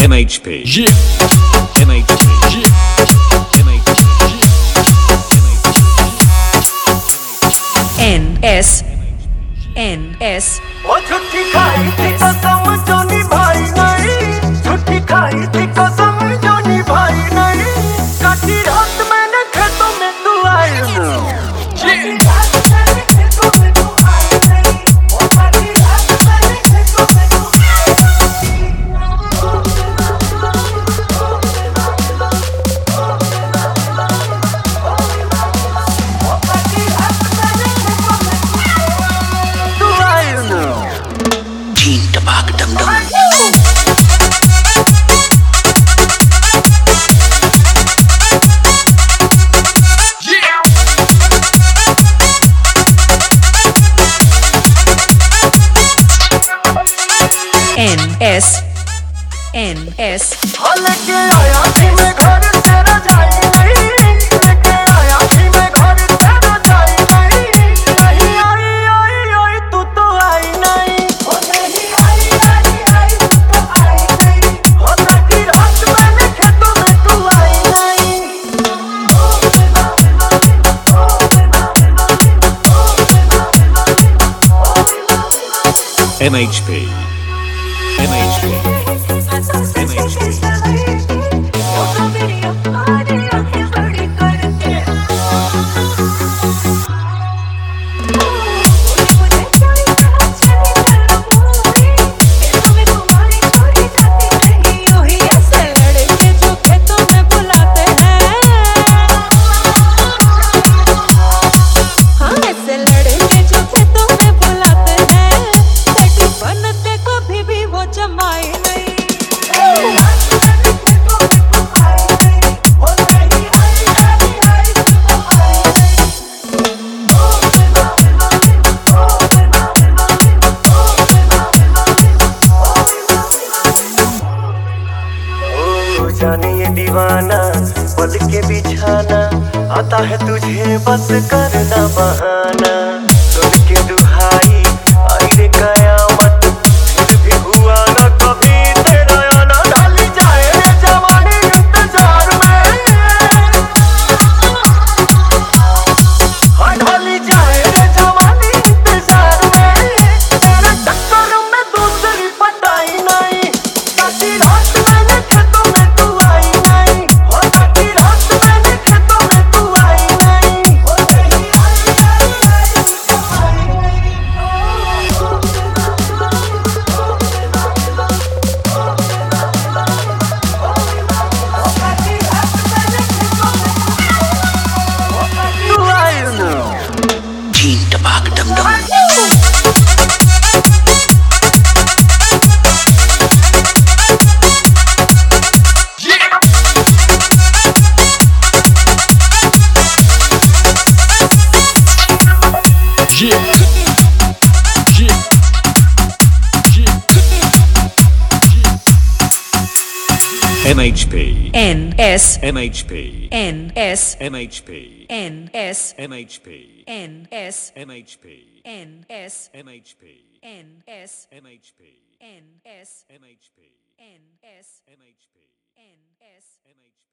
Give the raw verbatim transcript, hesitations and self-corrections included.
M H P. Yeah. M H P. Yeah. M H P. N S N S ओ छुट्टी खाई थी कसम जो निभाई नहीं, छुट्टी खाई थी कसम जो निभाई नहीं, काटी रात मैंने खेतों में तू आई नहीं, रात मैंने खेतों में तू आई नहीं, ओ काटी रात मैंने खेतों में तू आई टपाक डम डम। N S N S लेके आया थी मैं घर तेरा जाई नहीं, लेके आया थी मैं घर तेरा जाई नहीं, नहीं आई आई आई तू तो आई नहीं, ओ नहीं आई आई आई तू तो आई नहीं, ओ काटी रात मैंने खेतों में तू आई नहीं, ओ बेबा बेबा बेबा ओ बेबा बेबा बेबा ओ बेबा बेबा बेबा ओ बेबा बेबा M H P. M H P. M H P. जमाए नहीं जाने ये दीवाना पल के बिछाना आता है तुझे बस करना बहाना, सुन के दुहाई आई रे कयामत फिर भी हुआ ना कभी तेरा आना, ढाली जाए रे जवानी इंतजार में, हाँ ढाली जाए रे जवानी इंतजार में, तेरे चक्कर में दूसरी पटाई नहीं, काटी रात मैंने खेतों में तू आई नहीं, हो काटी रात मैंने खेतों में तू आई नहीं, हो नहीं आई आई आई तू आई नहीं, ओ बेबा बेबा ओ बेबा बेबा ओ बेबा बेबा ओ बेबा ओ काटी रात मैंने खेतों में ओ काटी तू आई नहीं, टपाक डम डम। M H P. N S M H P. N S M H P. N S M H P. N S M H P. N S M H P. N S M H P. N S M H P. N S M H P. N S M H P.